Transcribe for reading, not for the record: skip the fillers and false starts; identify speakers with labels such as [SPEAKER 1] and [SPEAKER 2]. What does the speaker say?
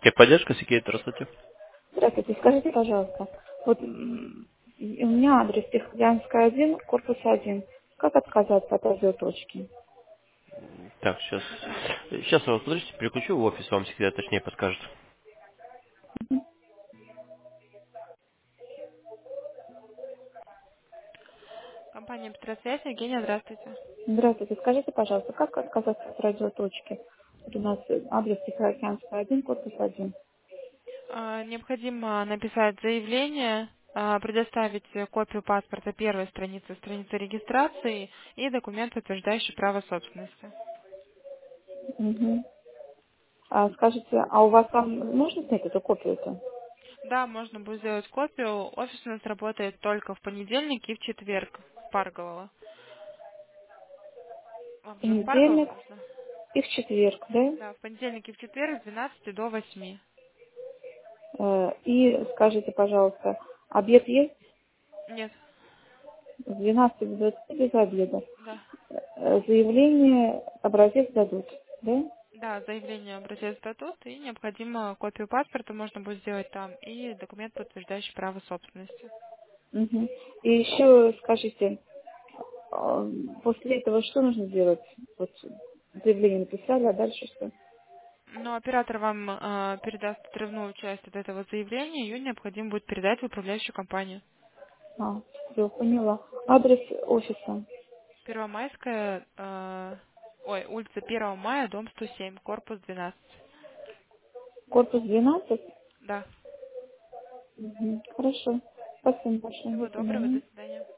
[SPEAKER 1] Техподдержка, Сергей, здравствуйте.
[SPEAKER 2] Здравствуйте, скажите, пожалуйста, вот у меня адрес Тихоокеанская 1, корпус 1. Как отказаться от радиоточки?
[SPEAKER 1] Так, сейчас я вас, подождите, переключу в офис, вам секретарь точнее подскажет.
[SPEAKER 3] Компания Петросвязь, Евгения, здравствуйте.
[SPEAKER 2] Здравствуйте, скажите, пожалуйста, как отказаться от радиоточки? Вот у нас адрес Тихоокеанская 1, корпус 1.
[SPEAKER 3] Необходимо написать заявление, предоставить копию паспорта первой страницы, страницы регистрации и документ, подтверждающий право собственности.
[SPEAKER 2] Мгм. А скажите, а у вас там можно снять эту копию-то?
[SPEAKER 3] Да, можно будет сделать копию. Офис у нас работает только в понедельник и в четверг в Парголово. Вам же в Парголово
[SPEAKER 2] Понедельник
[SPEAKER 3] нужно?
[SPEAKER 2] и в четверг, да?
[SPEAKER 3] Да, в понедельник и в четверг с 12 до 8.
[SPEAKER 2] И скажите, пожалуйста, обед есть?
[SPEAKER 3] Нет,
[SPEAKER 2] С 12 до 20 без обеда.
[SPEAKER 3] да.
[SPEAKER 2] Заявление, образец дадут, да?
[SPEAKER 3] Да, заявление образец дадут, и необходимо копию паспорта можно будет сделать там, и документ, подтверждающий право собственности.
[SPEAKER 2] Мгм. И еще скажите, после этого что нужно делать? Вот заявление написали, а дальше что?
[SPEAKER 3] Но оператор вам передаст отрывную часть от этого заявления, ее необходимо будет передать в управляющую компанию.
[SPEAKER 2] Все, поняла. Адрес офиса.
[SPEAKER 3] Первомайская, улица 1 мая, дом 107, корпус 12.
[SPEAKER 2] Корпус 12.
[SPEAKER 3] Да.
[SPEAKER 2] Мгм. Хорошо. Спасибо большое. До
[SPEAKER 3] Всего доброго, до
[SPEAKER 2] свидания.
[SPEAKER 3] свидания.